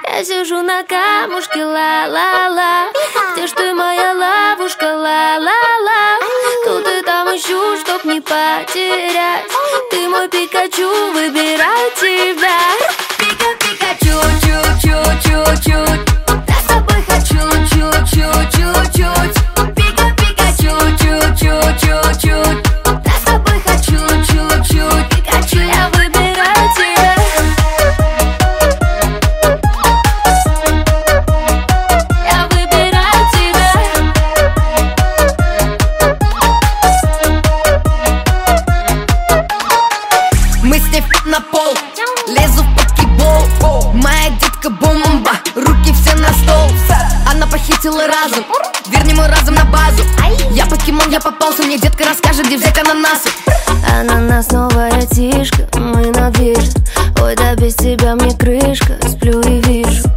Я сижу на камушке, ла-ла-ла. Где ж ты, моя ловушка, ла-ла-ла. Тут и там ищу, чтоб не потерять. Ты мой Пикачу, выбираю тебя. Пика-пикачу, чуть-чуть-чуть-чуть. Я с тобой хочу чуть-чуть-чуть-чуть. Пика-пикачу, чуть-чуть-чуть-чуть. Я с тобой хочу чуть-чуть. Пикачу, я выбираю тебя. Я выбираю тебя. Мы с ней на пол, лезу в покебол. Моя детка бомба, руки все на стол. Она похитила разум, верни мой разум на базу. Я покемон, я попался, мне детка расскажет, где взять ананасы. Ананас, новая тишка, мы на движ. Ой, да без тебя мне крышка, сплю и вижу